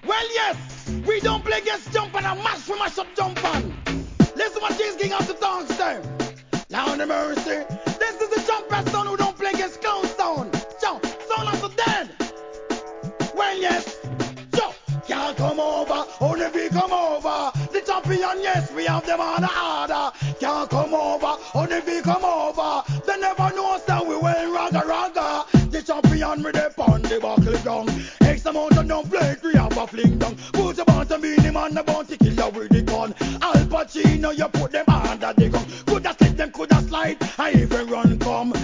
Well, yes, we don't play against jump and a mash, we mash up jump on. Listen what these king of the tongues say. Down the mercy. This is the trumpet sound who don't play against clown sound. Jump, sound of the dead. Well, yes, jump, can't come over, only we come over. The champion, yes, we have them on the order. Can't come over, only we come over. They never know, so we will raga raga. The champion with the pon the buckle down. X amount of dumb plate, we have a fling down. Put your band to beat him on the bounty, kill you with the gun. Al Pacino, you put them under the gun. Coulda slip them, coulda slide, I even run come.